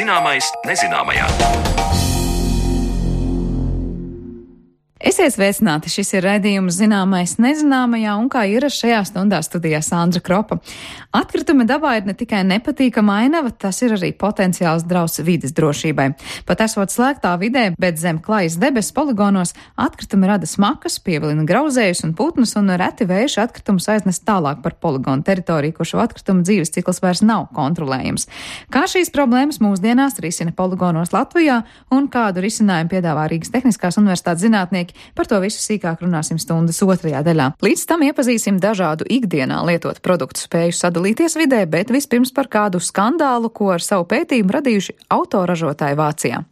Zināmais nezināmajā. Esiet sveicināti, šis ir raidījums Zināmais nezināmajā, un kā ierasts šajā stundā studijā Sandra Kropa. Atkritumi dabā ir ne tikai nepatīkama ainava, tas ir arī potenciāls drauds vides drošībai. Pat esot slēgtā vidē, bet zem klajas debesu poligonos, atkritumi rada smakas, pievilina grauzējus un putnus, un reti vējuši atkritumus aiznes tālāk par poligonu teritoriju, kur šo atkritumu dzīves cikls vairs nav kontrolējams. Kā šīs problēmas mūsdienās risina poligonos Latvijā, un kādu risinājumu piedāvā Rīgas Tehniskās universitātes zinātnieki? Par to visu sīkāk runāsim stundas otrajā daļā. Līdz tam iepazīsim dažādu ikdienā lietotu produktu spēju sadalīties vidē, bet vispirms par kādu skandālu, ko ar savu pētījumu radījuši autoražotāji Vācijā.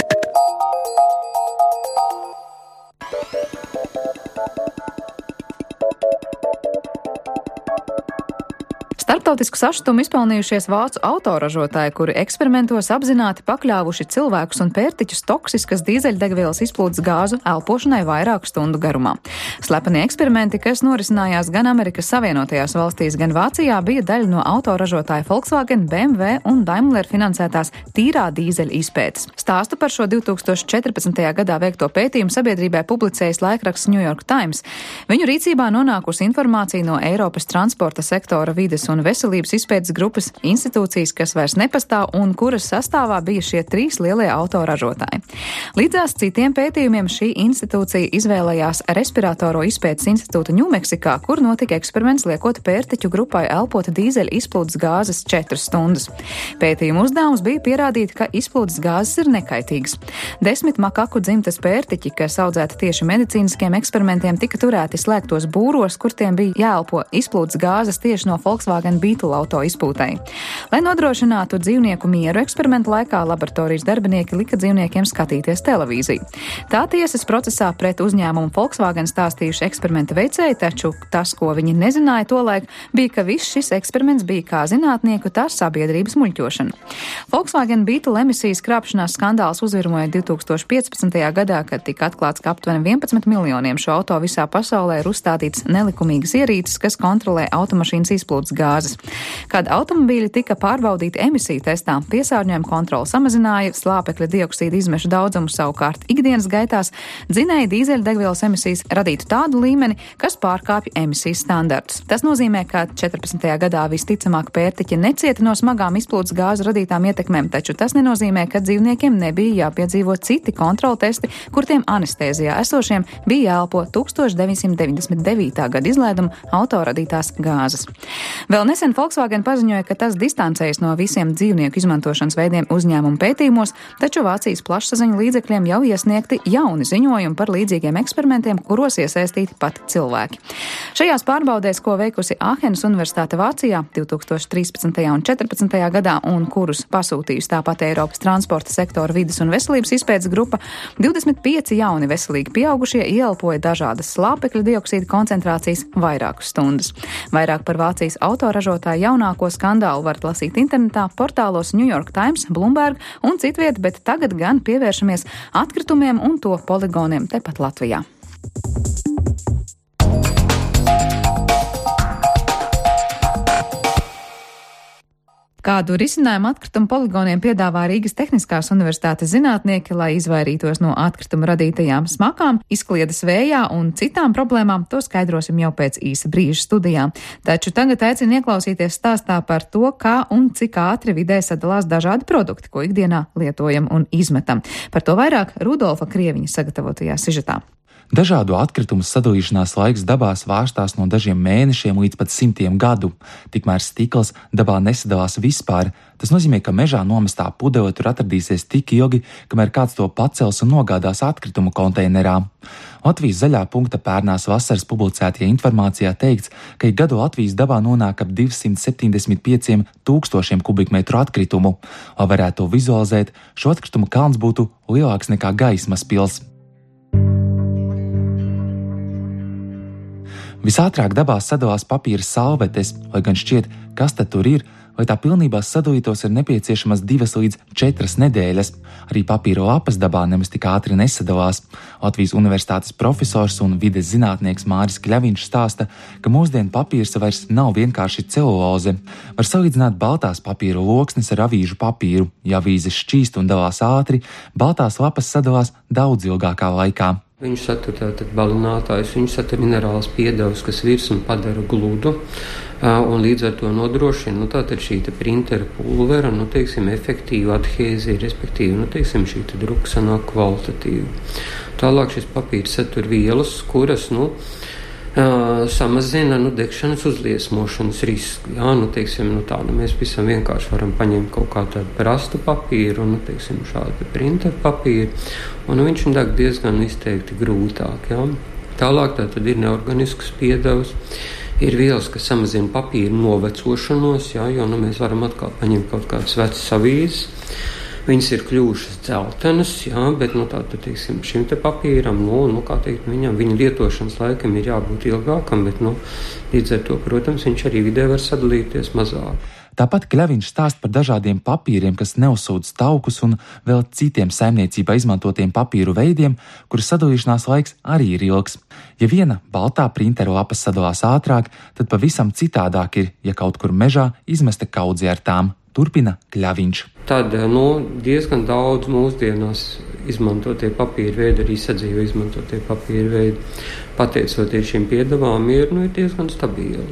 Starptautisku sašutumu izpelnījušies vācu autoražotāji, kuri eksperimentos apzināti pakļāvuši cilvēkus un pērtiķus toksiskas dīzeļdegvielas izplūdes gāzu elpošanai vairāku stundu garumā. Slepenie eksperimenti, kas norisinājās gan Amerikas Savienotajās valstīs, gan Vācijā, bija daļa no autoražotāja Volkswagen, BMW un Daimler finansētās tīrā dīzeļa izpētes. Stāstu par šo 2014. gadā veikto pētījumu sabiedrībai publicējis laikraksts New York Times. Viņu rīcībā nonākusi informācija no Eiropas transporta sektora vides un veselības izpētes grupas institūcijas, kas vairs nepastāv un kuras sastāvā bija šie trīs lielie autoražotāji. Līdzās citiem pētījumiem šī institūcija izvēlējās Respiratoro izpētes institūtu Ņūmeksikā, kur notika eksperiments liekot pērtiķu grupai elpot dīzeļa izplūdes gāzes 4 stundas. Pētījuma uzdevums bija pierādīt, ka izplūdes gāzes ir nekaitīgas. 10 makaku dzimtes pērtiķi, kas audzēti tieši medicīniskiem eksperimentiem, tika turēti slēgtos būros, kur tiem bija jāelpo izplūdes gāzes tieši no Volkswagen Beetle auto izpūtei. Lai nodrošinātu dzīvnieku mieru eksperimentu laikā, laboratorijas darbinieki lika dzīvniekiem skatīties televīziju. Tā tiesas procesā pret uzņēmumu Volkswagen stāstījuši eksperimenta veicēji, taču tas, ko viņi nezināja tolaik, bija, ka viss šis eksperiments bija kā zinātnieku, tā sabiedrības muļķošana. Volkswagen Beetle emisijas krāpšanās skandāls uzvirmoja 2015. gadā, kad tika atklāts, ka aptuveni 11 miljoniem šo auto visā pasaulē ir uzstādīts nelikumīgas ierīces, kas kontrolē automašīnas izplūdes gāzes. Kad automobīļi tika pārbaudīti emisiju testā, piesārņojuma kontrole samazināja slāpekļa dioksīda izmešu daudzumu, savukārt ikdienas gaitās dzinēja dīzeļdegvielas emisijas radītu tādu līmeni, kas pārkāpja emisijas standartus. Tas nozīmē, ka 14. gadā visticamāk pērtiķi necieta no smagām izplūdes gāzu radītām ietekmēm, taču tas nenozīmē, ka dzīvniekiem nebija jāpiedzīvo citi kontrolu testi, kur tiem anestēzijā esošiem bija jāelpo 1999. gada izlaiduma autoradītās gāzes. Vēl nesen Volkswagen paziņoja, ka tas distancējas no visiem dzīvnieku izmantošanas veidiem uzņēmumu pētījumos, taču Vācijas plašsaziņu līdzekļiem jau iesniegti jauni ziņojumi par līdzīgiem eksperimentiem, kuros iesaistīti pat cilvēki. Šajās pārbaudēs, ko veikusi Āhenas Universitāte Vācijā 2013. un 2014. gadā un kurus pasūtījusi tāpat Eiropas transporta sektora vides un veselības izpētes grupa, 25 jauni veselīgi pieaugušie ieelpoja dažādas slāpekļa dioksīda koncentrācijas vairākas stundas. Vairāk par Vācijas autoražotāju jaunāko skandālu varat lasīt internetā, portālos New York Times, Bloomberg un citviet, bet tagad gan pievēršamies atkritumiem un to poligoniem tepat Latvijā. Kādu risinājumu atkritumu poligoniem piedāvā Rīgas Tehniskās universitātes zinātnieki, lai izvairītos no atkritumu radītajām smakām, izkliedes vējā un citām problēmām, to skaidrosim jau pēc īsa brīža studijā. Taču tagad aicinu ieklausīties stāstā par to, kā un cik ātri vidē sadalās dažādi produkti, ko ikdienā lietojam un izmetam. Par to vairāk Rudolfa Krieviņa sagatavotajā sižetā. Dažādu atkritumu sadalīšanās laiks dabā svārstās no dažiem mēnešiem līdz pat 100 gadu. Tikmēr stikls dabā nesadalās vispār. Tas nozīmē, ka mežā nomestā pudele tur atradīsies tik ilgi, kamēr kāds to pacels un nogādās atkritumu konteinerā. Latvijas zaļā punkta pērnās vasaras publicētajā informācijā teikts, ka ik gadu Latvijas dabā nonāk ap 275 000 kubikmetru atkritumu. Lai varētu to vizualizēt, šo atkritumu kalns būtu lielāks nekā gaismas pils. Visātrāk dabā sadalās papīra salvetes, lai gan šķiet, kas tad tur ir, Lai tā pilnībā sadalītos, ir nepieciešamas 2 līdz 4 nedēļas. Arī papīra lapas dabā nemaz tik ātri nesadalās. Latvijas Universitātes profesors un vides zinātnieks Māris Kļaviņš stāsta, ka mūsdienu papīrs vairs nav vienkārši celuloze. Var salīdzināt baltās papīra loksnes ar avīžu papīru. Ja avīzes šķīst un dalās ātri, baltās lapas sadalās daudz ilgākā laikā. Viņš satur tātad balinātājus, viņš satur minerālus piedevus, kas virsmu padara gludu, un līdz ar to nodrošina, tātad šī printera pulvera, efektīva adhēzija, respektīvi, šī druka sanāk kvalitatīva. Tālāk šis papīrs satur vielas, kuras, samazina degšanas uzliesmošanas risku. Jā, mēs visam vienkārši varam paņemt kaut kā tādu prastu papīru un, šādu printeru papīru, un viņš deg diezgan izteikti grūtāk. Jā. Tālāk tātad ir neorganisks piedevs, ir vielas, kas samazina papīru novecošanos, jā, jo mēs varam atkal paņemt kaut kādas vecas avīzes. Viņas ir kļuvušas dzeltenas, jā, bet šim te papīram, viņa lietošanas laikam ir jābūt ilgākam, bet līdz ar to, protams, viņš arī vidē var sadalīties mazāk. Tāpat Kļaviņš stāst par dažādiem papīriem, kas neuzsūdz taukus un vēl citiem saimniecībā izmantotiem papīru veidiem, kuru sadalīšanās laiks arī ir ilgs. Ja viena baltā printera lapas sadalās ātrāk, tad pavisam citādāk ir, ja kaut kur mežā izmesta kaudze ar tām. Turpina Kļaviņš. Tad diezgan daudz mūsdienās izmantotie papīra veidi, arī sadzīve izmantotie papīra veidi, pateicoties šīm piedevām, ir diezgan stabili.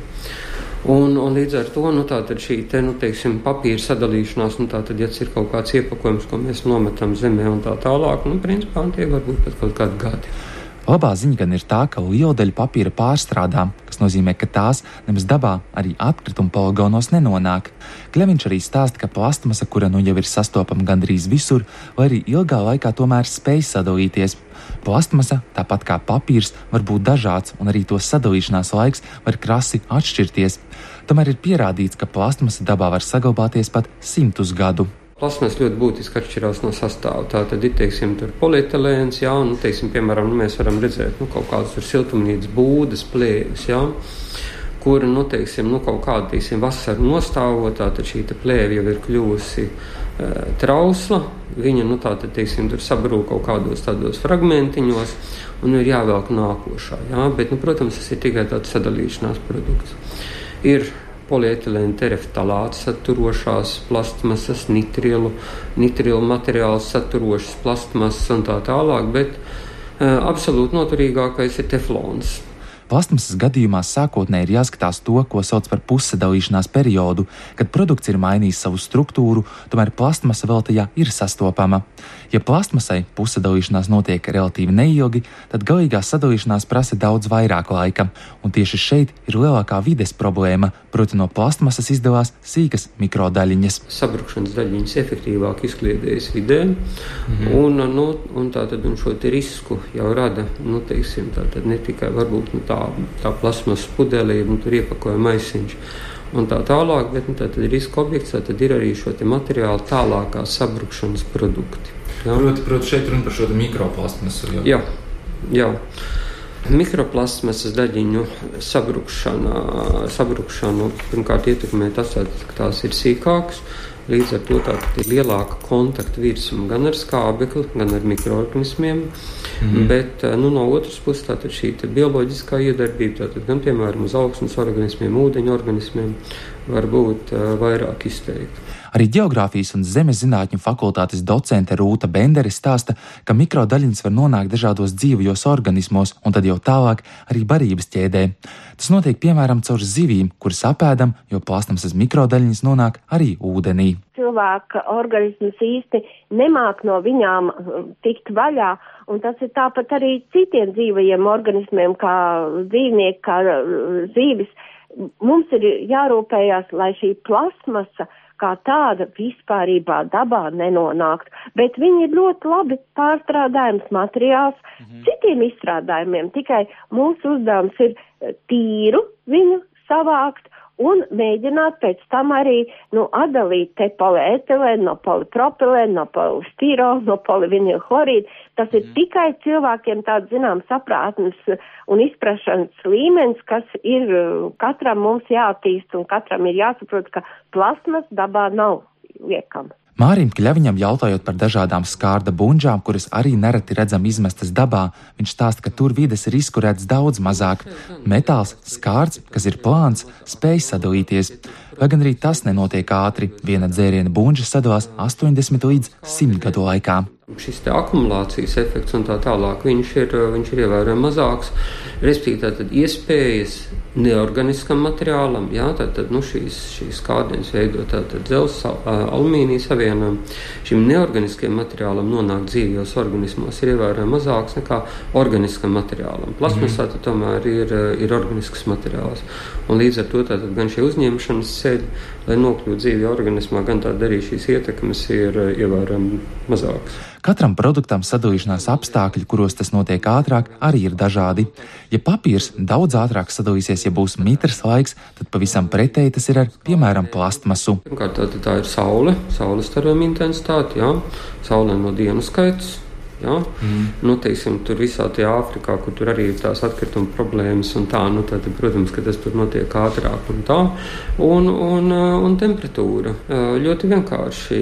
Un līdz ar to tātad šī papīra sadalīšanās, tātad, ja ir kaut kāds iepakojums, ko mēs nometam zemē un tā tālāk, principā tie var būt pat kaut kādi gadi. Labā ziņa gan ir tā, ka liela daļa papīra pārstrādā, kas nozīmē, ka tās nemaz dabā arī atkrituma poligonos nenonāk. Kļaviņš arī stāsta, ka plastmasa, kura jau ir sastopama gandrīz visur, vai arī ilgā laikā tomēr spēj sadalīties. Plastmasa, tāpat kā papīrs, var būt dažāds, un arī to sadalīšanās laiks var krasi atšķirties. Tomēr ir pierādīts, ka plastmasa dabā var saglabāties pat 100 gadu. Plasmas ļoti būtiski atšķirās no sastāvā. Tā tad ir, tur polietilēns, jā, un, piemēram, mēs varam redzēt, kaut kādas tur siltumnīcas būdas, plēvis, jā, kur, kaut kāda, vasaru nostāvotā, tad šī plēve jau ir kļuvusi trausla, viņa, tur sabrūk kaut kādos tādos fragmentiņos, un ir jāvelk nākošā, jā, bet, protams, tas ir tikai tāds sadalīšanās produkts. Ir polietilēna tereftalāts saturošās plastmasas, nitrilu materiāls saturošas plastmasas un tā tālāk, bet absolūti noturīgākais ir teflons. Plastmasas gadījumā sākotnēji ir jāskatās to, ko sauc par pussadalīšanās periodu, kad produkts ir mainījis savu struktūru, tomēr plastmasa vēl tajā ir sastopama. Ja plastmasai pussadalīšanās notiek relatīvi neilgi, tad galīgā sadalīšanās prasa daudz vairāk laika, un tieši šeit ir lielākā vides problēma, proti no plastmasas izdalās sīkas mikrodaļiņas. Sabrukšanas daļiņas efektīvāk izkliedējas vidē, un šo te risku jau rada, tātad ne tikai varbūt tā plasmas pudelība, tur iepakojuma maisiņš un tā tālāk, bet tad ir riska objekts, tad ir arī šo te materiālu tālākā sabrukšanas produkti. Jā. Proti šeit runa par šo te mikroplastmasu. Jā. Mikroplasmasas daļiņu sabrukšanu pirmkārt ietekmē tas, ka tās ir sīkākas. Līdz ar to tātad ir lielāka kontakta virsma gan ar skābekli, gan ar mikroorganismiem, bet no otras puses tātad šī bioloģiskā iedarbība, tātad gan piemēram uz augsnes organismiem, ūdeņu organismiem var būt vairāk izteikta. Arī ģeogrāfijas un zemes zinātņu fakultātes docente Rūta Bendere stāsta, ka mikrodaļiņas var nonākt dažādos dzīvajos organismos un tad jau tālāk arī barības ķēdē. Tas notiek piemēram caur zivīm, kuras apēdam, jo plastmasas mikrodaļiņas nonāk arī ūdenī. Cilvēka organisms īsti nemāk no viņām tikt vaļā, un tas ir tāpat arī citiem dzīvajiem organismiem, kā dzīvnieki, kā zīvis. Mums ir jārūpējās, lai šī plastmasa kā tāda vispārībā dabā nenonākt, bet viņi ir ļoti labi pārstrādājums materiāls citiem izstrādājumiem, tikai mūsu uzdevums ir tīru viņu savākt un mēģināt pēc tam arī, atdalīt te polietilēnu no polipropilēnu, no polistirolu, no polivinilchlorīdu. Tas ir tikai cilvēkiem tāds, saprātnes un izprašanas līmenis, kas ir katram mums jāattīst un katram ir jāsaprot, ka plasmas dabā nav liekama. Mārim Kļaviņam jautājot par dažādām skārda bunžām, kuras arī nereti redzam izmestas dabā, viņš stāsta, ka tur vides risku redz daudz mazāk. Metāls, skārds, kas ir plāns, spēj sadalīties. Lai gan arī tas nenotiek ātri, viena dzēriena bunža sadalās 80 līdz 100 gadu laikā. Šis te akumulācijas efekts un tā tālāk, viņš ir ievērojami mazāks. Respektīvi, tātad iespējas neorganiskam materiālam, šīs kārdienas veido tātad dzelzs, alumīnija savienojumi. Šim neorganiskajam materiālam nonākt dzīvajos organismos ir ievērojami mazāks nekā organiskam materiālam. Plasmasā tomēr ir organisks materiāls. Un līdz ar to tātad gan šie uzņemšanas ceļi, lai nokļūtu dzīvajā organismā, gan tāda arī šīs ietekmes ir ievērojami mazākas. Katram produktam sadalīšanās apstākļi, kuros tas notiek ātrāk, arī ir dažādi. Ja papīrs daudz ātrāk sadalīsies, ja būs mitrs laiks, tad pavisam pretēji tas ir ar, piemēram, plastmasu. Pirmkārt, tā ir saule, saules starojuma intensitāte, saulē no dienu skaits. Tur visā tajā Āfrikā, kur tur arī ir tās atkrituma problēmas un tā, tad, protams, ka tas tur notiek ātrāk un tā. Un temperatūra ļoti vienkārši.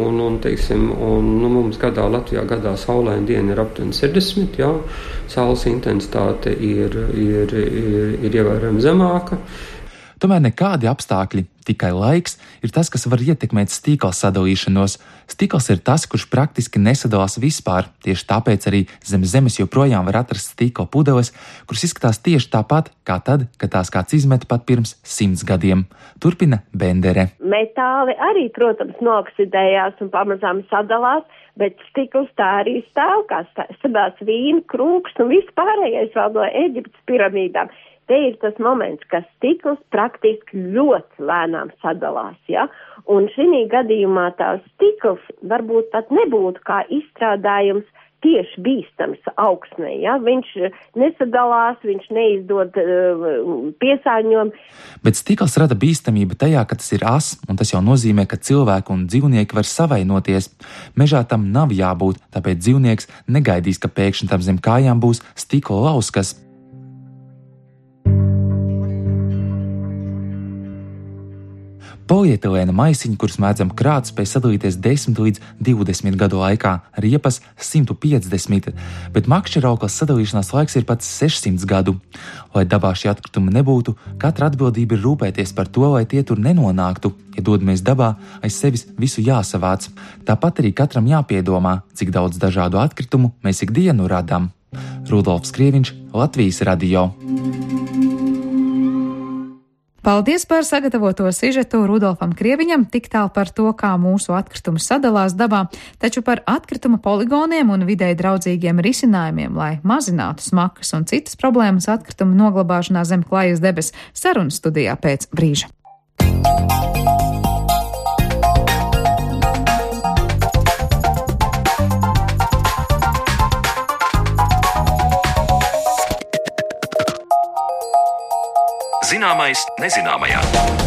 Mums Latvijā gadā saulaina diena ir aptuveni 60, saules intensitāte ir ievērojami zemāka. Tomēr nekādi apstākļi, tikai laiks, ir tas, kas var ietekmēt stīkla sadalīšanos. Stīkls ir tas, kurš praktiski nesadalās vispār. Tieši tāpēc arī zem zemes joprojām var atrast stīkla pudeles, kuras izskatās tieši tāpat, kā tad, kad tās kāds izmeta pat pirms 100 gadiem. Turpina Bendere. Metāli arī, protams, nooksidējās un pamazām sadalās, bet stikls tā arī stāv, kā sadās vīna, krūks un viss pārējais vēl no Eģiptes piramīdām. Te ir tas moments, ka stikls praktiski ļoti lēnām sadalās, un šī gadījumā tās stikls varbūt pat nebūtu kā izstrādājums tieši bīstams augsnē, viņš nesadalās, viņš neizdod piesārņojumu. Bet stikls rada bīstamību tajā, ka tas ir as, un tas jau nozīmē, ka cilvēki un dzīvnieki var savainoties. Mežā tam nav jābūt, tāpēc dzīvnieks negaidīs, ka pēkšņi tam zem kājām būs stikla lauskas. Polietilēna maisiņi, kurus mēdzam krāt, spēj sadalīties 10 līdz 20 gadu laikā, riepas 150, bet makšķerauklas sadalīšanās laiks ir pats 600 gadu. Lai dabā šie atkritumi nebūtu, katra atbildība ir rūpēties par to, lai tie tur nenonāktu. Ja dodamies dabā, aiz sevis visu jāsavāc. Tāpat arī katram jāpiedomā, cik daudz dažādu atkritumu mēs ikdienu radām. Rudolfs Krieviņš, Latvijas radio. Paldies par sagatavoto sižetu Rudolfam Krieviņam, tik tālu par to, kā mūsu atkritumi sadalās dabā, taču par atkrituma poligoniem un videi draudzīgiem risinājumiem, lai mazinātu smakas un citas problēmas atkrituma noglabāšanā zem klajas debes, sarunas studijā pēc brīža. Zināmais nezināmajā.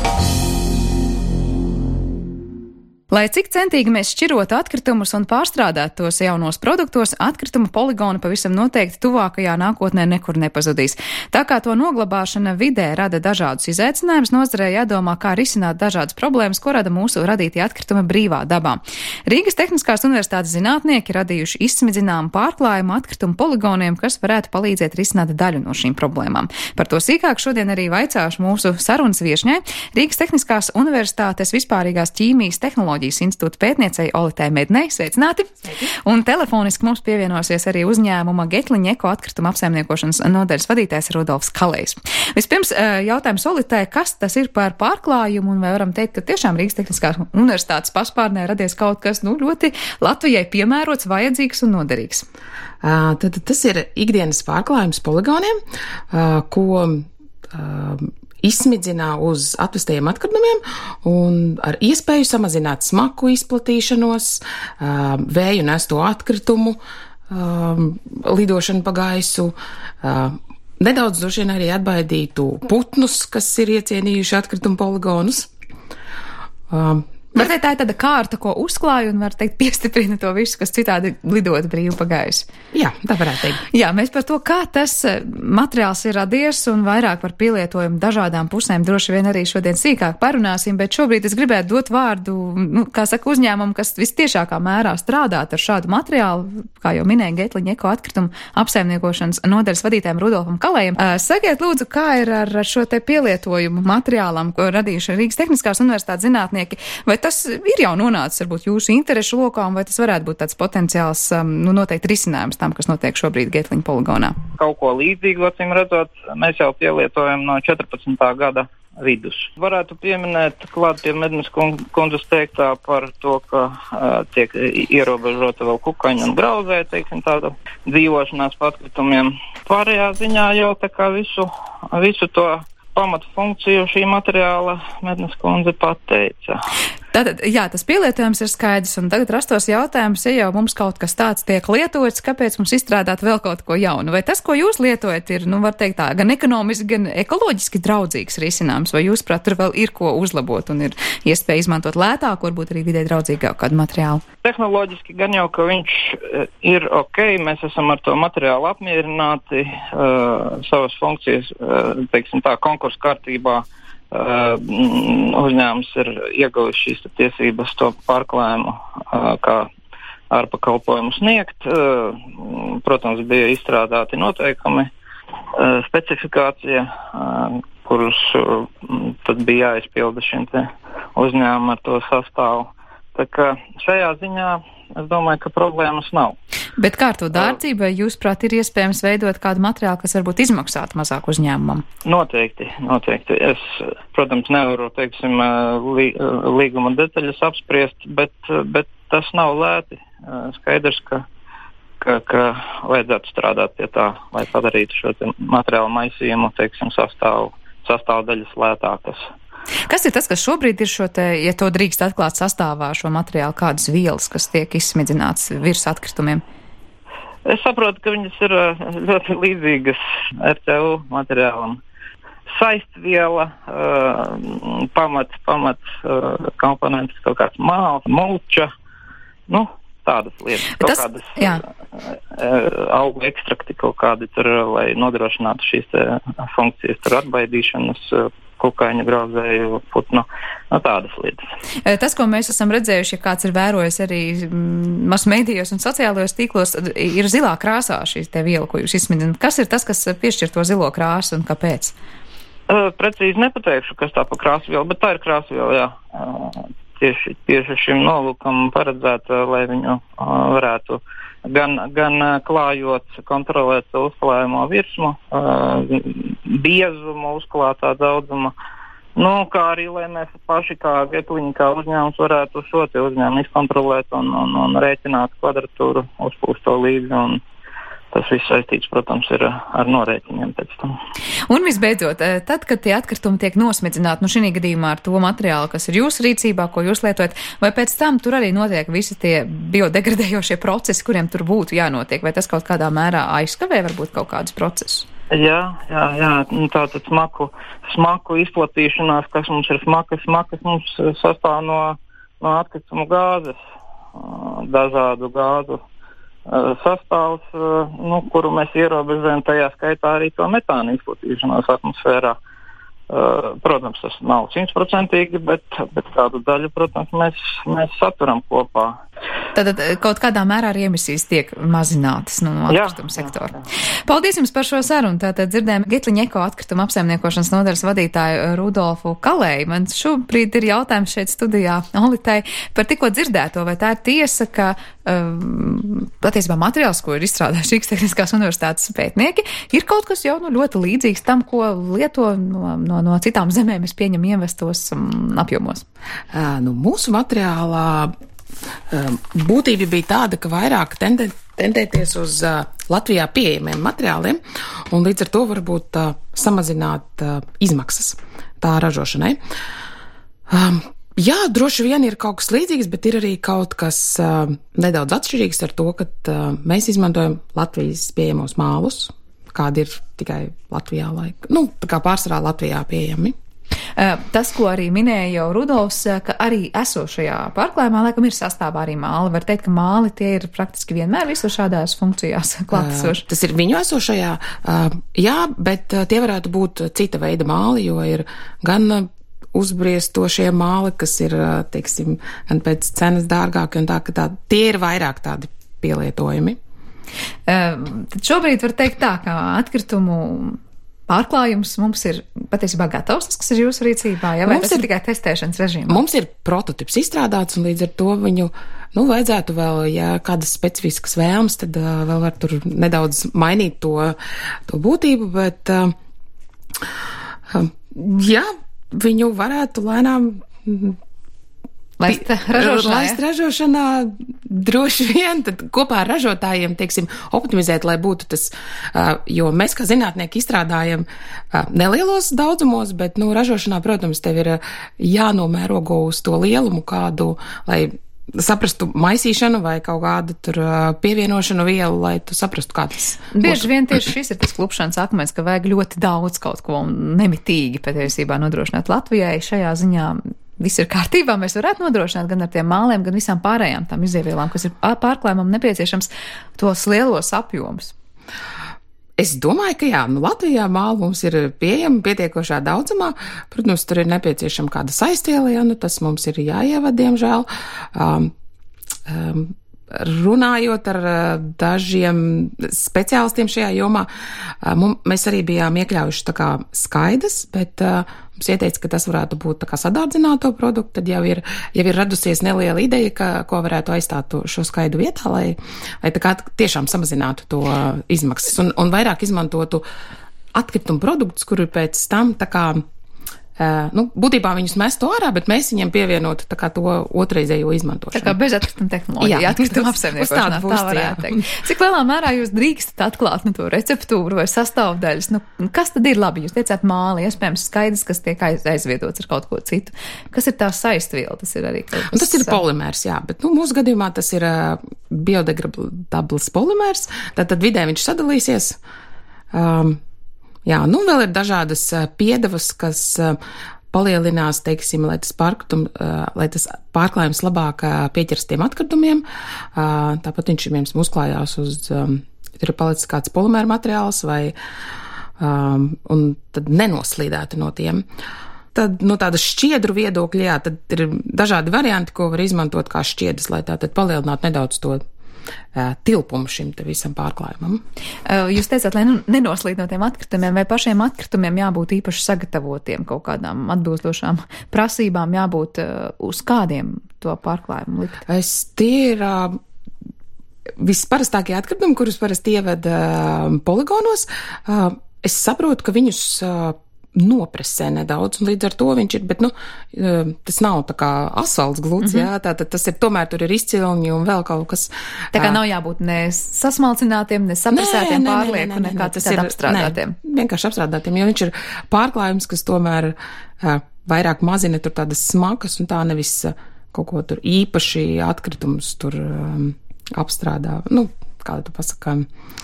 Lai cik centīgi mēs šķirotu atkritumus un pārstrādātu tos jaunos produktos, atkrituma poligoni pavisam noteikti tuvākajā nākotnē nekur nepazudīs. Tā kā to noglabāšana vidē rada dažādus izaicinājumus, nozarē jādomā, kā risināt dažādas problēmas, ko rada mūsu radītie atkritumi brīvā dabā. Rīgas Tehniskās universitātes zinātnieki radījuši izsmidzināmu pārklājumu atkritumu poligoniem, kas varētu palīdzēt risināt daļu no šīm problēmām. Par to sīkāk šodien arī vaicāšu mūsu sarunas viešņai, Rīgas Tehniskās universitātes vispārīgās ķīmijas tehnoloģijas institūta pētniecei Olitei Mednei. Sveicināti! Un telefoniski mums pievienosies arī uzņēmuma Getliņa eko atkrituma apsaimniekošanas nodaļas vadītājs Rudolfs Kalējs. Vispirms jautājums Olitei, kas tas ir par pārklājumu, un vai varam teikt, ka tiešām Rīgas Tehniskās universitātes paspārnē radies kaut kas ļoti Latvijai piemērots, vajadzīgs un noderīgs? Tad tas ir ikdienas pārklājums poligoniem, ko izsmidzinā uz atvestajiem atkritumiem un ar iespēju samazināt smaku izplatīšanos, vēju nesto atkritumu, lidošanu pa gaisu, nedaudz droši vien arī atbaidītu putnus, kas ir iecienījuši atkritumu poligonus. Bet tā ir tāda kārta, ko uzklāja un, var teikt, piestiprina to visu, kas citādi lidot brīvi pa gaisu. Jā, tā varētu teikt. Jā, mēs par to, kā tas materiāls ir radies un vairāk par pielietojumu dažādām pusēm droši vien arī šodien sīkāk parunāsim, bet šobrīd es gribētu dot vārdu, kā saka, uzņēmumu, kas vistiešākā mērā strādāt ar šādu materiālu, kā jau minēja Getliņa eko atkritumu apsaimniekošanas nodaļas vadītājiem Rudolfam Kalējam. Sakiet, lūdzu, kā ir ar šo te pielietojumu materiālam, ko radījuši Rīgas Tehniskās universitātes zinātnieki? Vai tas ir jau nonācis, varbūt, jūsu interešu lokā, un vai tas varētu būt tāds potenciāls, noteikti risinājums tam, kas notiek šobrīd Getliņa poligonā? Kaut ko līdzīgu, acīm redzot, mēs jau pielietojam no 14. gada vidus. Varētu pieminēt klāt pie Mednes kundzes teiktā par to, ka tiek ierobežota vēl kukaiņu un grauzē, teiksim, tāda dzīvošanās pa atkritumiem. Pārējā ziņā jau tā kā visu to pamatu funkciju šī materiāla Mednes kundze pateica. Tātad, jā, tas pielietojums ir skaidrs, un tagad rastos jautājums, ja jau mums kaut kas tāds tiek lietots, kāpēc mums izstrādāt vēl kaut ko jaunu? Vai tas, ko jūs lietojat, ir, var teikt tā, gan ekonomiski, gan ekoloģiski draudzīgs risinājums, vai jūs, prāt, tur vēl ir ko uzlabot un ir iespēja izmantot lētāku, varbūt arī vidē draudzīgāku kādu materiālu? Tehnoloģiski gan jau, ka viņš ir ok, mēs esam ar to materiālu apmierināti, savas funkcijas, teiksim tā, konkursu kārtībā. Uzņēmums ir ieguvis šīs tiesības to pārklājumu kā ārpakalpojumu sniegt. Protams, bija izstrādāti noteikumi, specifikācija, kurus tad bija jāizpilda šim te uzņēmumam ar to sastāvu. Tā kā šajā ziņā es domāju, ka problēmas nav. Bet kā ar to dārdzību, vai jūs, prāt, ir iespējams veidot kādu materiālu, kas varbūt izmaksātu mazāk uzņēmumam? Noteikti. Es, protams, nevaru, teiksim, līguma detaļas apspriest, bet tas nav lēti. Skaidrs, ka vajadzētu strādāt pie tā, lai padarītu šo materiālu maisījumu, teiksim, sastāvdaļas lētākas. Kas ir tas, kas šobrīd ir šo te, ja to drīkst atklāt sastāvā šo materiālu, kādas vielas, kas tiek izsmidzināts virs atkritumiem? Es saprotu, ka viņas ir ļoti līdzīgas RCU materiālam. Saistviela, pamat komponentes, kaut kāds māls, mulča, tādas lietas, kaut kādas augu ekstrakti kaut kādi tur, lai nodrošinātu šīs funkcijas, tur atbaidīšanas, kukaiņu, grauzēju, putnu, tādas lietas. Tas, ko mēs esam redzējuši, ja kāds ir vērojis arī masmedijos un sociālajos tīklos, ir zilā krāsā šī te viela, ko jūs izsmidzināt. Kas ir tas, kas piešķir to zilo krāsu un kāpēc? Precīzi nepateikšu, kas tā pa krāsviela, bet tā ir krāsviela, jā. Tieši šim nolūkam paredzēta, lai viņu varētu gan klājot, kontrolēt uzklājumu virsmu, biezumu, uzklātā daudzuma, kā arī, lai mēs paši kā Getliņa, kā uzņēmums varētu šo te uzņēmumu izkontrolēt un rēķināt kvadratūru, uzpūst to līdzi, un tas viss saistīts, protams, ir ar norēķiniem pēc tam. Un visbeidzot, tad, kad tie atkritumi tiek nosmidzināti, šī gadījumā ar to materiālu, kas ir jūsu rīcībā, ko jūs lietojat, vai pēc tam tur arī notiek visi tie biodegradējošie procesi, kuriem tur būtu jānotiek, vai tas kaut kādā mērā aizskavē varbūt kaut kādus procesus? Jā, tātad smaku izplatīšanās, kas mums ir smakas mums sastāv no atkritumu gāzes, dažādu gāzu sastāvs, kuru mēs ierobežojam, tajā skaitā arī to metāna izplatīšanos atmosfērā. Protams, tas nav 100%, bet kādu daļu, protams, mēs saturam kopā. Tātad kaut kādā mērā arī emisijas tiek mazinātas no atkrituma sektora. Jā. Paldies jums par šo sarunu. Tātad dzirdējām Getliņa eko atkrituma apsaimniekošanas nodaļas vadītāju Rudolfu Kalēju. Man šobrīd ir jautājums šeit studijā Olitai par tikko dzirdēto, vai tā ir tiesa, ka patiesībā materiāls, ko ir izstrādājuši Rīgas Tehniskās universitātes pētnieki, ir kaut kas jau ļoti līdzīgs tam, ko lieto no citām zemēm, es pieņemu, ievestos apjomos. Mūsu materiālā būtība bija tāda, ka vairāk tendēties uz Latvijā pieejamiem materiāliem un līdz ar to varbūt samazināt izmaksas tā ražošanai. Jā, droši vien ir kaut kas līdzīgs, bet ir arī kaut kas nedaudz atšķirīgs ar to, ka mēs izmantojam Latvijas pieejamos mālus, kādi ir tikai Latvijā tā kā pārsvarā Latvijā pieejami. Tas, ko arī minēja jau Rudolfs, ka arī esošajā pārklājumā laikam ir sastāvā arī māli. Var teikt, ka māli tie ir praktiski vienmēr visu šādās funkcijās klātesoši. Tas ir viņu esošajā, jā, bet tie varētu būt cita veida māli, jo ir gan uzbriestošie māli, kas ir, teiksim, gan pēc cenas dārgāki un tie ir vairāk tādi pielietojumi. Tad šobrīd var teikt tā, ka atkritumu pārklājums mums ir patiesībā gatavs, tas, kas ir jūsu rīcībā, ja? Vai tas ir tikai testēšanas režīmā? Mums ir prototips izstrādāts, un līdz ar to viņu, vajadzētu vēl, ja kādas specifiskas vēlmes, tad vēl var tur nedaudz mainīt to būtību, bet, jā, viņu varētu lēnām Laist ražošanā droši vien, tad kopā ar ražotājiem, teiksim, optimizēt, lai būtu tas, jo mēs kā zinātnieki izstrādājam nelielos daudzumos, bet, ražošanā, protams, tev ir jānomērogo uz to lielumu kādu, lai saprastu maisīšanu vai kaut kādu tur pievienošanu vielu, lai tu saprastu, kā tas būs. Bieži vien tieši šis ir tas klupšanas akmens, ka vajag ļoti daudz kaut ko un nemitīgi patiesībā nodrošināt Latvijai šajā ziņā. Viss ir kārtībā, mēs varētu nodrošināt gan ar tiem māliem, gan visām pārējām tām izēvielām, kas ir pārklājumam nepieciešams tos lielos apjomus. Es domāju, ka jā, Latvijā māla mums ir pieejama pietiekošā daudzumā. Protams, tur ir nepieciešama kāda saistviela, ja, tas mums ir jāievad, diemžēl. Runājot ar dažiem speciālistiem šajā jomā, mēs arī bijām iekļaujuši tā kā skaidas, bet mums ieteica, ka tas varētu būt tā kā sadārdzināto produktu, tad jau ir radusies neliela ideja, ko varētu aizstāt šo skaidu vietā, lai tā kā tiešām samazinātu to izmaksas un vairāk izmantotu atkritumu produktus, kuri pēc tam tā kā būtībā viņus mestu ārā, bet mēs viņiem pievienotu tā kā to otrreizējo izmantošanu. Tā kā bez atkrituma tehnoloģija, atkrituma apsaimniekošanā, tā varētu teikt. Cik lielā mērā jūs drīkstat atklāt to receptūru vai sastāvdaļas? Kas tad ir labi? Jūs teicāt māli, iespējams skaidrs, kas tiek aizvietots ar kaut ko citu. Kas ir tā saistviela? Tas ir arī kaut kas. Tas ir polimērs, jā, bet mūsu gadījumā tas ir biodegradabls polimērs, tad vidē viņš sadalīsies. Jā, vēl ir dažādas piedevas, kas palielinās, teiksim, lai tas pārklājums labāk pieķers tiem atkritumiem. Tāpat viņš jums uzklājās ir palicis kāds polimēra materiāls un tad nenoslīdētu no tiem. Tad, tāda šķiedru viedokļa, jā, tad ir dažādi varianti, ko var izmantot kā šķiedras, lai tā tad palielinātu nedaudz to tilpumu šim te visam pārklājumam. Jūs teicāt, lai nenoslīd no tiem atkritumiem, vai pašiem atkritumiem jābūt īpaši sagatavotiem kaut kādām atbilstošām prasībām, jābūt uz kādiem to pārklājumu likt? Tie ir visparastākie atkritumi, kurus parasti ieved poligonos. Es saprotu, ka viņus nopresē nedaudz, un līdz ar to viņš ir, bet, tas nav tā kā asfalts gluds, jā, tātad tas ir, tomēr tur ir izcilņi un vēl kaut kas. Tā kā nav jābūt ne sasmalcinātiem, ne sapresētiem pārlieku, nekā tas ir apstrādātiem. Vienkārši apstrādātiem, jo viņš ir pārklājums, kas tomēr vairāk mazina tur tādas smakas un tā nevis kaut ko tur īpaši atkritumus tur apstrādā. Kā tu pasakām,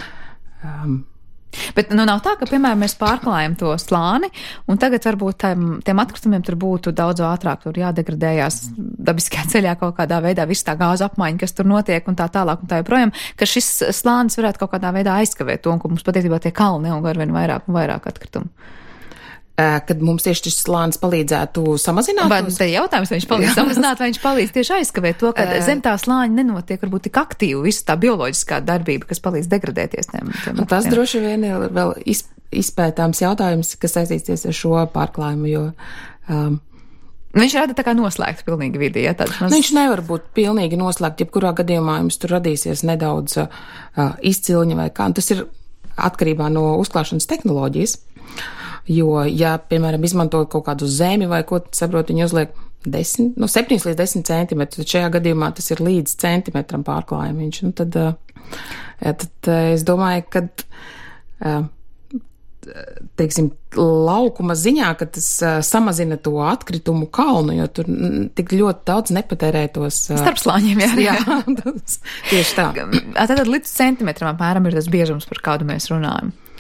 Bet nav tā, ka, piemēram, mēs pārklājam to slāni, un tagad varbūt tiem atkritumiem tur būtu daudz ātrāk, tur jādegradējās dabiskajā ceļā kaut kādā veidā, viss tā gāzu apmaiņa, kas tur notiek, un tā tālāk un tā joprojām, ka šis slānis varētu kaut kādā veidā aizkavēt to, un ka mums patiesībā tie kalni un arvien vairāk un vairāk atkritumu. Kad mums tieši šis slānis palīdzētu samazināt. Vai te jautājums, vai viņš palīdz samazināt, vai viņš palīdz tieši aizkavēt to, ka zem tā slāņa nenotiek varbūt tik aktīvi visa tā bioloģiskā darbība, kas palīdz degradēties tiem tas droši vien ir vēl izpētāms jautājums, kas saistīsies ar šo pārklājumu, jo viņš rada tā kā noslēgts pilnīgi vidi, ja tāds Viņš nevar būt pilnīgi noslēgts, jebkurā gadījumā jums tur radīsies nedaudz izcilņa vai kā. Tas ir atkarībā no uzklāšanas tehnoloģijas. Jo, ja, piemēram, izmantojot kaut kādu zemi vai ko, saprot, viņi uzliek 7 līdz 10 centimetri, tad šajā gadījumā tas ir līdz centimetram pārklājumiņš. Tad es domāju, ka, teiksim, laukuma ziņā, ka tas samazina to atkritumu kalnu, jo tur tik ļoti daudz nepatērē tos starpslāņiem, jā. Tieši tā. Tātad līdz centimetram apmēram ir tas biežums, par kādu mēs runājam.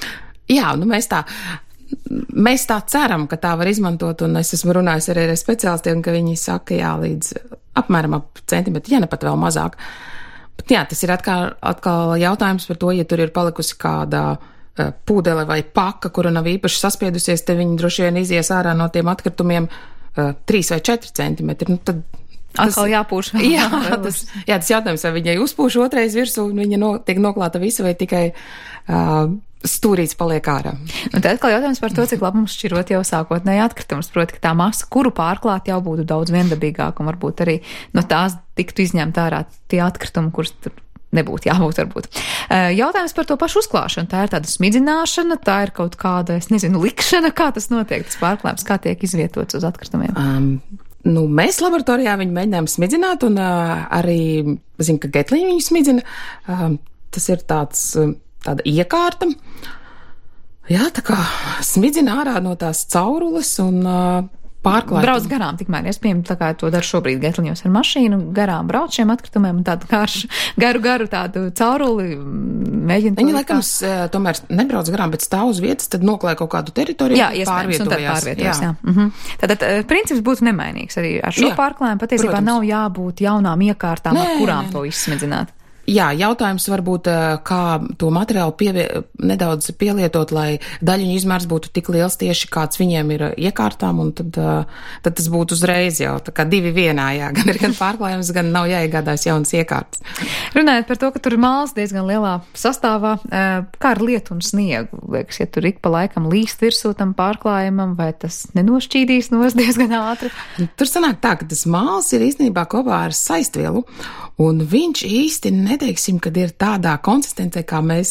Jā, nu mēs tā ceram, ka tā var izmantot, un es esmu runājis arī ar speciālistiem, ka viņi saka, jā, līdz apmēram ap centimetru, ja ne pat vēl mazāk. Bet jā, tas ir atkal jautājums par to, ja tur ir palikusi kāda pūdele vai paka, kura nav īpaši saspiedusies, te viņi droši vien izies ārā no tiem atkritumiem 3 vai 4 centimetri. Nu, tad atkal jāpūš. Tas jautājums, vai viņai uzpūš otrais virsū, un viņa tiek noklāta visa, vai tikai stūrīts paliek ārā. Un tad atkal jautājums par to, cik labi mums šķirot jau sākotnēji atkritumus, proti, ka tā masa, kuru pārklāt jau būtu daudz viendabīgāk, un varbūt arī no tās tiktu izņemt ārā tie atkritumi, kurus tur nebūtu jābūt varbūt. Jautājums par to pašu uzklāšanu. Tā ir tāda smidzināšana, tā ir kaut kāda, es nezinu, likšana, kā tas notiek, tas pārklājums, kā tiek izvietots uz atkritumiem. Mēs laboratorijā viņu mēģinām smidzināt, un arī, zinu, ka Getliņi viņu smidzina. Tas ir tāda iekārta. Jā, tā kā smidzina ārā no tās caurules un pārklāt. Brauc garām, tikmēr, iespējams, tā kā to dara šobrīd Getliņos ar mašīnu, garām brauc šiem atkritumiem un tādu garu tādu cauruli mēģina. Viņi, laikam, tomēr nebrauc garām, bet stāv uz vietas, tad noklāja kaut kādu teritoriju. Jā, iespējams, un tad pārvietojās. Jā. Tātad princips būtu nemainīgs arī ar šo pārklājumu. Patiesībā nav jābūt jaunām iekārtām, ar kurām to izsmidzināt. Jā, jautājums varbūt, kā to materiālu nedaudz pielietot, lai daļiņu izmērs būtu tik liels tieši kāds viņiem ir iekārtām, un tad tas būtu uzreiz jau tā kā 2 vienā, jā, gan pārklājums, gan nav jāiegādājas jaunas iekārtas. Runājot par to, ka tur ir māls diezgan lielā sastāvā, kā ar lietu un sniegu, liekas, ja tur ik pa laikam līst virsū tam pārklājumam, vai tas nenošķīdīs diezgan ātri? Tur sanāk tā, ka tas māls ir īstenībā kopā ar saistvielu, un viņš īsti neteiksim, kad ir tādā konsistencē, kā mēs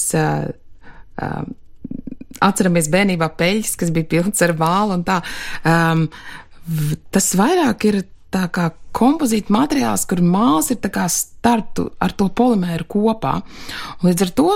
atceramies bērnībā peļķis, kas bija pilns ar vālu un tā. Tas vairāk ir tā kā kompozīta materiāls, kur māls ir tā kā startu ar to polimēru kopā. Un līdz ar to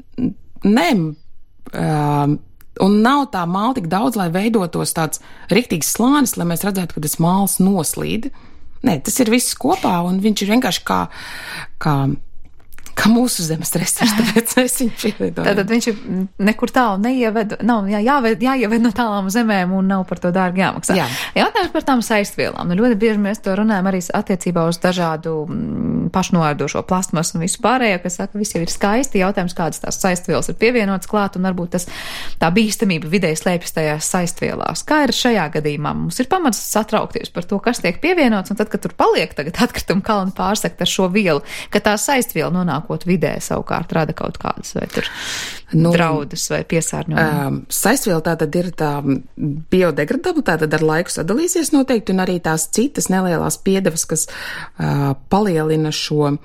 un nav tā māla tik daudz, lai veidotos tāds riktīgs slānis, lai mēs redzētu, ka tas māls noslīd. Nē, tas ir viss kopā, un viņš ir vienkārši kā mūsu zemes resurs, tāpēc mēs viņu pielietojam. Tātad viņš ir nekur tālu neieved, nav jāieved no tālām zemēm un nav par to dārgi jāmaksā. Jā. Jautājums par tām saistvielām. Ļoti bieži mēs to runājam arī attiecībā uz dažādu pašnolaidošo plastmasu un visu pārējo, kas saka, viss jau ir skaisti. Jautājums, kādas tās saistvielas ir pievienotas klāt, un varbūt tā bīstamība vidēji slēpjas tajās saistvielās. Kā ir šajā gadījumā? Mums ir pamats satraukties par to, kas tiek pievienots, un tad, kad tur paliek tagad atkrituma kalni pārsekt ar šo vielu, ka tā saistviela nonākot vidē savukārt rada kaut kādas vai tur draudus vai piesārņojumu. Saistviela tātad ir tā biodegradabla, tātad ar laiku sadalīsies noteikti, un arī tās citas nelielās piedevas, kas palielina šo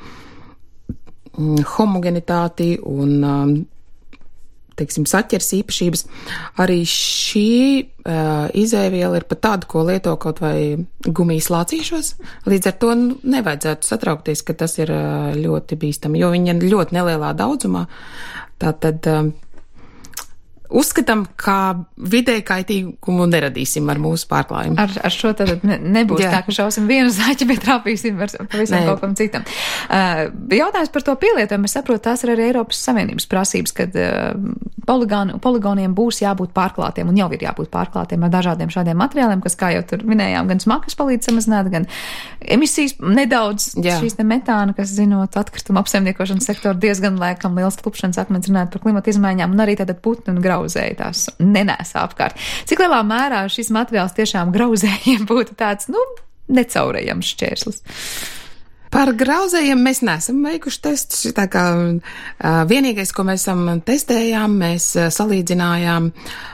homogenitāti un teiksim, saķers īpašības. Arī šī izēviela ir pat tāda, ko lieto kaut vai gumijas lācīšos. Līdz ar to nevajadzētu satraukties, ka tas ir ļoti bīstami, jo viņa ir ļoti nelielā daudzumā. Tātad uzskatām, ka vidēji kaitīgumu neradīsim ar mūsu pārklājumu. Ar šo tad nebūs tā, ka šausim vienu zaķi, bet trāpīsim pavisam kaut kam citam. Jautājums par to pielietojumu. Es saprotu, tās ir arī Eiropas Savienības prasības, kad poligoniem būs jābūt pārklātiem un jau ir jābūt pārklātiem ar dažādiem šādiem materiāliem, kas, kā jau tur minējām, gan smakas palīdz samazināt, gan emisijas nedaudz šīs metāna, kas zinot atkritumu apsaimniekošanas sektoru diezgan laikam liels klupšanas akmens runāt par klimata izmaiņām un arī tātad putnu un grauzēji tās nenēsā apkārt. Cik lielā mērā šis materiāls tiešām grauzējiem būtu tāds, necaurējams šķērslis? Par grauzējiem mēs neesam veikuši testus. Tā kā vienīgais, ko mēs testējām, mēs salīdzinājām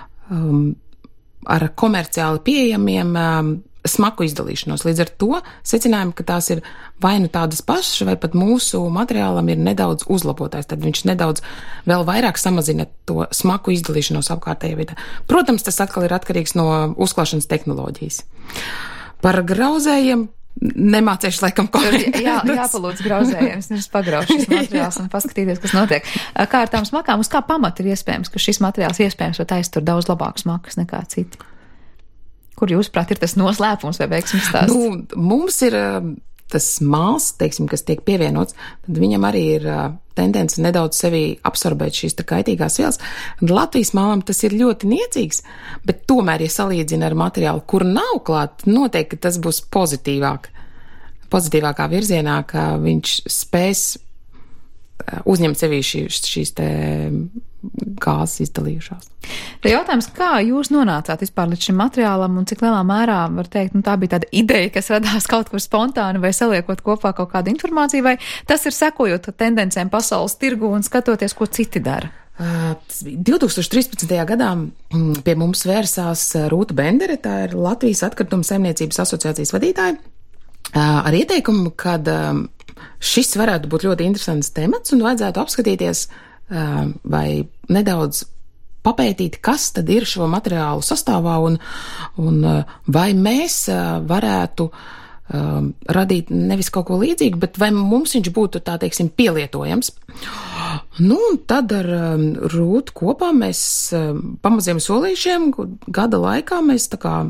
ar komerciāli pieejamiem smaku izdalīšanos. Līdz ar to secinājām, ka tās ir vai nu tādas pašas, vai pat mūsu materiālam ir nedaudz uzlabotais. Tad viņš nedaudz vēl vairāk samazina to smaku izdalīšanos apkārtējā vidē. Protams, tas atkal ir atkarīgs no uzklāšanas tehnoloģijas. Par grauzējiem nemācēšu laikam komentēt. Jāpalūdz grauzējiem, es pagraušu šis materiāls un paskatīties, kas notiek. Kā ar tām smakām, uz kā pamata ir iespējams, ka šis materiāls iespējams var aiztur daudz labākas smakas nekā citi? Kur jūsuprāt ir tas noslēpums vai veiksmes stāsts? Mums ir tas māls, teiksim, kas tiek pievienots, tad viņam arī ir tendence nedaudz sevī absorbēt šīs kaitīgās vielas. Latvijas mālam tas ir ļoti niecīgs, bet tomēr, ja salīdzina ar materiālu, kur nav klāt, noteikti tas būs pozitīvākā virzienā, ka viņš spēs uzņemt sevī šīs te gāzes izdalījušās. Jautājums, kā jūs nonācāt vispār līdz šim materiālam un cik lielā mērā, var teikt, tā bija tāda ideja, kas radās kaut kur spontāni vai saliekot kopā kaut kādu informāciju, vai tas ir sekojot tendencēm pasaules tirgu un skatoties, ko citi dara? 2013. gadā pie mums vērsās Rūta Bendere, tā ir Latvijas atkritumu saimniecības asociācijas vadītāja, ar ieteikumu, kad šis varētu būt ļoti interesants temats un vajadzētu apskatīties vai nedaudz papētīt, kas tad ir šo materiālu sastāvā un vai mēs varētu radīt nevis kaut ko līdzīgu, bet vai mums viņš būtu, tā teiksim, pielietojams. Nu, un tad ar Rūtu kopā mēs pamaziem solīšiem gada laikā mēs tā kā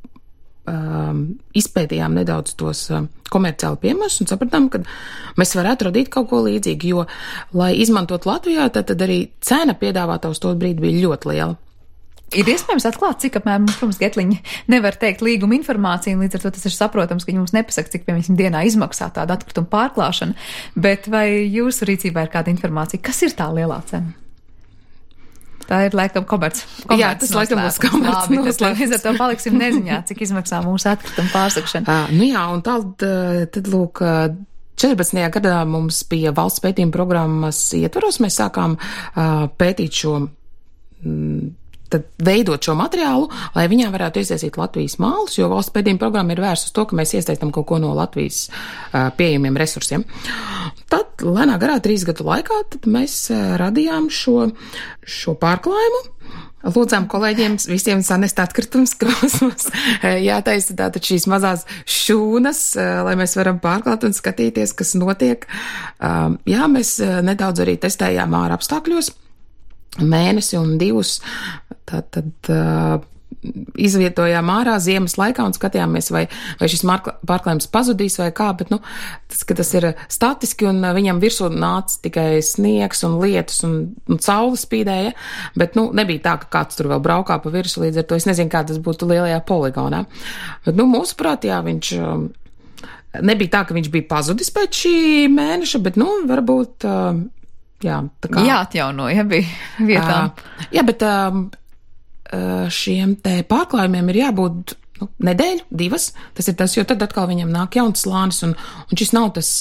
izpētījām nedaudz tos komerciāli piemērus un sapratām, ka mēs varētu radīt kaut ko līdzīgu, jo, lai izmantot Latvijā, tad arī cena piedāvātā uz to brīdi bija ļoti liela. Ir iespējams atklāt, cik apmēram, protams, Getliņa nevar teikt līguma informāciju, un līdz ar to tas ir saprotams, ka viņi mums nepasaka, cik piemēram dienā izmaksā tāda atkrituma pārklāšana, bet vai jūsu rīcībā ir kāda informācija, kas ir tā lielā cena? Tā ir laikam komerc. Jā, tas laikam būs komerc noslēpums. Līdz ar to paliksim neziņā, cik izmaksā mūsu atkrituma pārsakšana. Nu jā, un tad lūk, 14. gadā mums bija valsts pētījuma programmas ietvaros, mēs sākām pētīt šo, tad veidot šo materiālu, lai viņā varētu iesaistīt Latvijas mālus, jo valsts pētījuma programma ir vērsta uz to, ka mēs iesaistam kaut ko no Latvijas pieejamiem resursiem. Tad, lēnā garā 3 gadu laikā, tad mēs radījām šo pārklājumu. Lūdzām kolēģiem visiem sanest atkritumus, ka mums jātaisa tātad šīs mazās šūnas, lai mēs varam pārklāt un skatīties, kas notiek. Jā, mēs nedaudz arī testējām ārā apstākļos, mēnesi un 2, tad izvietojām ārā ziemas laikā un skatījāmies, vai šis pārklājums pazudīs vai kā, bet, tas ir statiski un viņam virsū nāca tikai sniegs un lietus un saule spīdēja, bet, nebija tā, ka kāds tur vēl braukā pa virsu, līdz ar to es nezinu, kā tas būtu lielajā poligonā. Bet, mūsuprāt, jā, viņš nebija tā, ka viņš bija pazudis pēc šī mēneša, bet, varbūt, jā, tā kā. Jāatjauno, ja bija vietām. Jā, bet šiem te pārklājumiem ir jābūt nedēļu, 2, tas ir tas, jo tad atkal viņam nāk jauns slānis un šis nav tas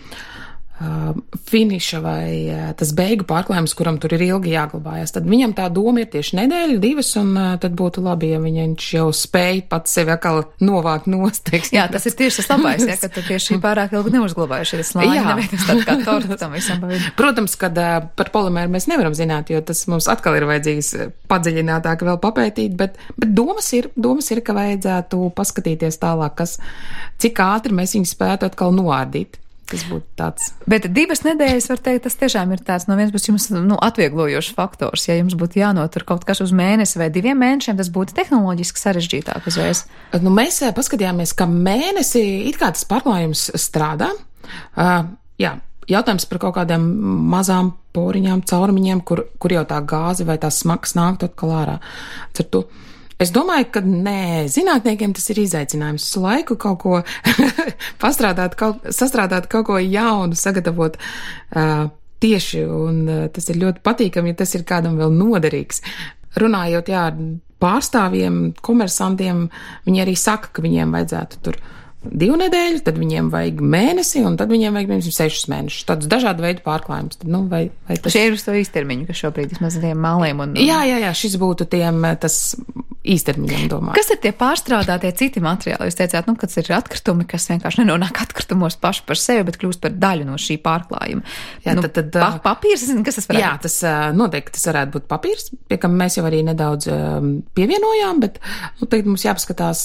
finiša vai tas beigu pārklājums, kuram tur ir ilgi jāglabājas. Tad viņam tā doma ir tieši nedēļa, 2, un tad būtu labi, ja viņš jau spēj pats sevi atkal novākt nost. Jā, tas ir tieši tas labais, ja, ka tieši pārāk ilgi neuzglabājuši slāņi, neveikas tādu kā tortu tam visam pavidu. Protams, kad par polimēru mēs nevaram zināt, jo tas mums atkal ir vajadzīgs padziļinātāk vēl papētīt, bet domas ir, ka vajadzētu paskatīties tālāk, cik ātri mēs viņu spētu atkal noārdīt. Tas būtu tāds. Bet 2 nedēļas, var teikt, tas tiešām ir tāds no vienas puses jums atvieglojošs faktors. Ja jums būtu jānotur kaut kas uz mēnesi vai 2 mēnešiem, tas būtu tehnoloģiski sarežģītāk uzreiz. Mēs paskatījāmies, ka mēnesi it kā tas pārklājums strādā. Jā, jautājums par kaut kādām mazām poriņām, caurumiņiem, kur jau tā gāze vai tās smags nākt atkal ārā. Es domāju, ka zinātniekiem tas ir izaicinājums uz laiku kaut ko sastrādāt kaut ko jaunu, sagatavot tieši, un tas ir ļoti patīkami, ja tas ir kādam vēl noderīgs. Runājot, ar pārstāvjiem, komersantiem, viņi arī saka, ka viņiem vajadzētu tur 2 nedēļu, tad viņiem vajag mēnesi, un tad viņiem vajag 6 mēnešus. Tādus dažādu veidu pārklājumus. Vai tas... Šie ir uz to īstermiņu, kas šobrīd vismaz tiem māliem un... Jā, šis būtu tas īstermiņam domā. Kas ir tie pārstrādātie citi materiāli? Jūs teicāt, kas ir atkritumi, kas vienkārši nenonāk atkritumos paši par sevi, bet kļūst par daļu no šī pārklājuma. Jā, tad papīrs, kas tas varētu būt? Jā, tas noteikti tas varētu būt papīrs, pie kam mēs jau arī nedaudz pievienojām, bet tagad mums jāpaskatās...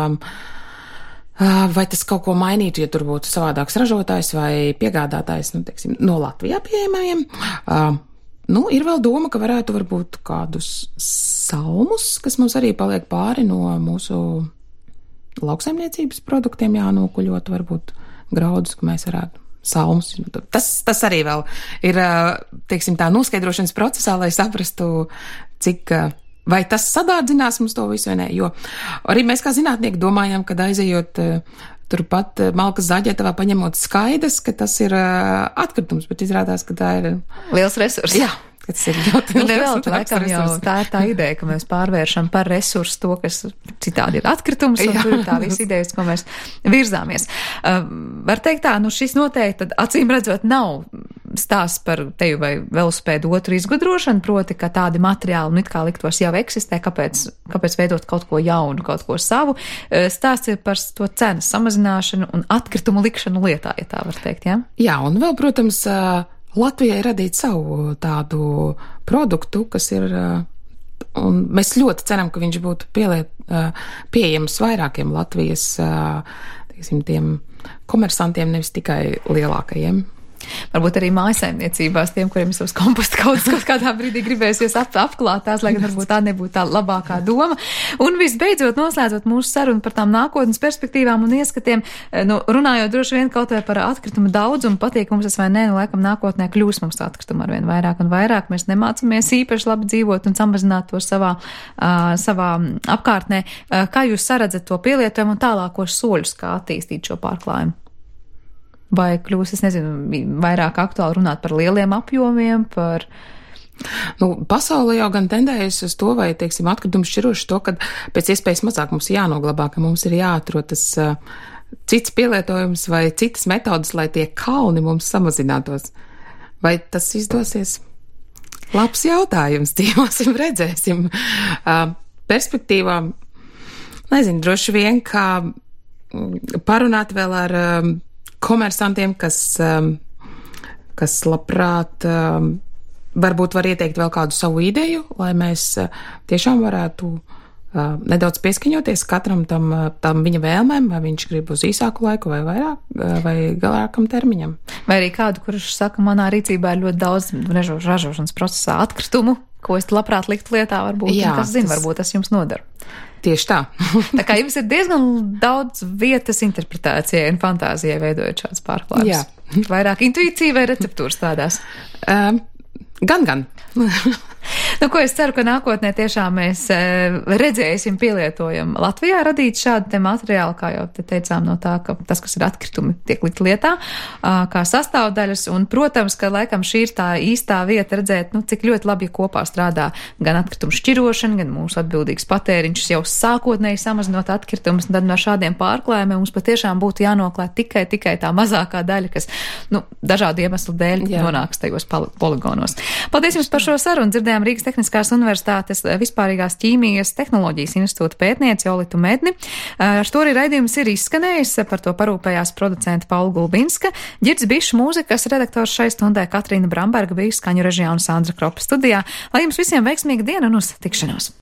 Vai tas kaut ko mainītu, ja tur būtu savādāks ražotājs vai piegādātājs, no Latvijā pieejamajiem? Ir vēl doma, ka varētu varbūt kādus salmus, kas mums arī paliek pāri no mūsu lauksaimniecības produktiem jānokuļot, varbūt graudus, ka mēs varētu salmus. Tas arī vēl ir, teiksim, tā noskaidrošanas procesā, lai saprastu, cik, vai tas sadārdzinās mums to visu vai nē. Jo arī mēs kā zinātnieki domājam, kad aizejot turpat malkas zaģētavā paņemot skaidrs, ka tas ir atkritums, bet izrādās, ka tā ir liels resurs. Jā. Tas ir ļoti liels laikam jau tā ir tā ideja, ka mēs pārvēršam par resursu to, kas citādi ir atkritums, un tur ir tā visa idejas, ko mēs virzāmies. Var teikt tā, šis noteikti acīm redzot nav stāsts par teju vai velosipēdu otru izgudrošanu, proti, ka tādi materiāli it kā liktos jau eksistē, kāpēc veidot kaut ko jaunu, kaut ko savu. Stāsts ir par to cenas samazināšanu un atkritumu likšanu lietā, ja tā var teikt, jā? Jā, un vēl, protams, Latvijai radīt savu tādu produktu, kas ir, un mēs ļoti ceram, ka viņš būtu pieejams vairākiem Latvijas, teiksim, tiem komersantiem, nevis tikai lielākajiem. Varbūt arī mājasaimniecībās tiem, kuriem ir savas komposta kaudzes kaut kādā brīdī gribēsies apklāt tās, lai gan varbūt tā nebūtu tā labākā doma. Un visbeidzot, noslēdzot mūsu sarunu par tām nākotnes perspektīvām un ieskatiem, runājot droši vien kaut vai par atkritumu daudzumu, patīk mums tas vai nē, laikam nākotnē kļūs mums atkritumu arvien vairāk un vairāk. Mēs nemācamies īpaši labi dzīvot un samazināt to savā apkārtnē. Kā jūs saredzat to pielietojumu un tālākos soļus, kā attīstīt šo pārklājumu? Vai kļūs, es nezinu, vairāk aktuāli runāt par lieliem apjomiem, par... Pasaulē jau gan tendējas uz to, vai, teiksim, atkritums šķiroši to, ka pēc iespējas mazāk mums jānoglabā, ka mums ir jāatrod tas cits pielietojums vai citas metodas, lai tie kalni mums samazinātos. Vai tas izdosies? Labs jautājums, dzīvosim, redzēsim. Perspektīvā, nezinu, droši vien, kā parunāt vēl ar komersantiem, kas labprāt varbūt var ieteikt vēl kādu savu ideju, lai mēs tiešām varētu nedaudz pieskaņoties katram tam viņa vēlmēm, vai viņš grib uz īsāku laiku vai vairāk, vai garākam termiņam. Vai arī kādu, kurš saka, manā rīcībā ir ļoti daudz ražošanas procesā atkritumu, ko es labprāt liktu lietā, varbūt, jā, kas zina, varbūt tas jums nodara. Tieši tā. Tā kā jums ir diezgan daudz vietas interpretācijai un fantāzijai veidojot šāds pārklājums. Jā. Vairāk intuīcija vai receptūra strādās? Gan. Ko es ceru, ka nākotnē tiešām mēs redzēsim pielietojam Latvijā radīt šādu te materiālu, kā jau te teicām no tā, ka tas, kas ir atkritumi, tiek likt lietā, kā sastāvdaļas, un, protams, ka laikam šī ir tā īstā vieta redzēt, cik ļoti labi kopā strādā gan atkritumu šķirošana, gan mūsu atbildīgs patēriņš jau sākotnēji samazinot atkritumus, un tad no šādiem pārklājumiem mums patiešām būtu jānoklāt tikai tā mazākā daļa, kas, dažādu iemeslu dēļ nonāks tajos poligonos. Paldies jums par šo sarunu. Dzirdējām Rīgas Tehniskās Universitātes vispārīgās ķīmijas tehnoloģijas institūta pētnieci Olitu Medni. Ar to arī raidījums ir izskanējis, par to parūpējās producenta Paula Gulbinska, Ģirds Bišs mūzikas redaktors šai stundai, Katrīna Bramberga bija skaņu režijā un Sandra Kropa studijā. Lai jums visiem veiksmīga diena un uz tikšanos!